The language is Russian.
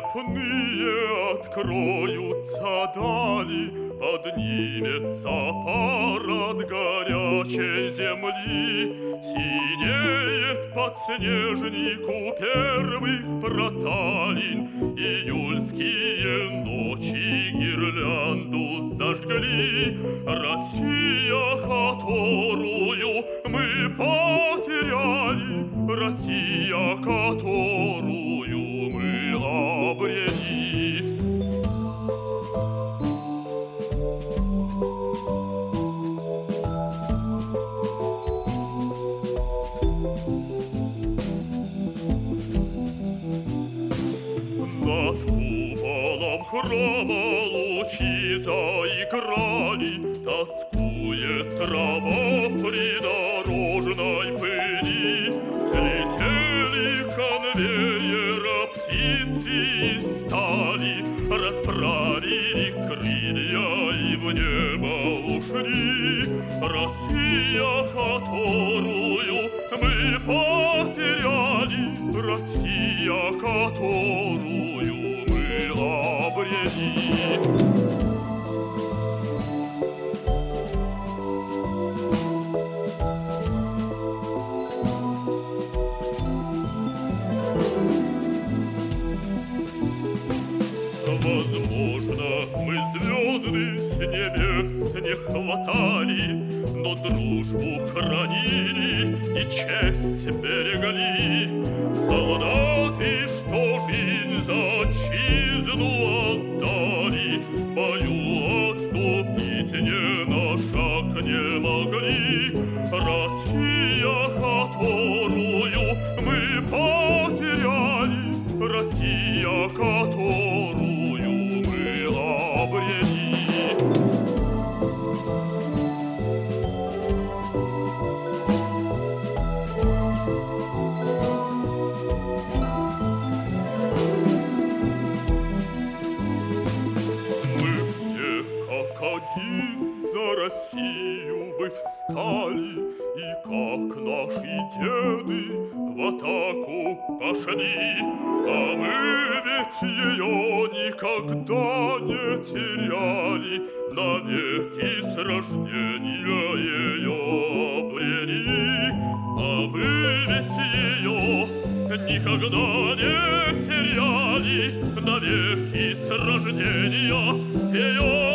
степные откроются дали, поднимется пар от горячей земли, синеет подснежнику первых проталин, июльские ночи гирлянду зажгли. Россия, которую мы потеряли, Россия, которую мы обрели. Над куполом храма лучи заиграли, тоскует трава в придорожной пыли. Слетели конвейера птицы из стали, расправили крылья и в небо ушли. Россия, которую мы потеряли, Россия, которую мы обрели. Возможно, мы звезды с небес не хватали, но дружбу хранили и честь берегли. Солдаты, что жизнь за отчизну отдали, в бою отступить не на шаг не могли. Россия, которую мы потеряли, Россия, которую мы обрели. Мы все как один за Россию бы встали, и как наши деды в атаку пошли. А мы ведь ее никогда не теряли, навеки с рождения ее обрели. А мы ведь ее никогда не теряли, навеки с рождения ее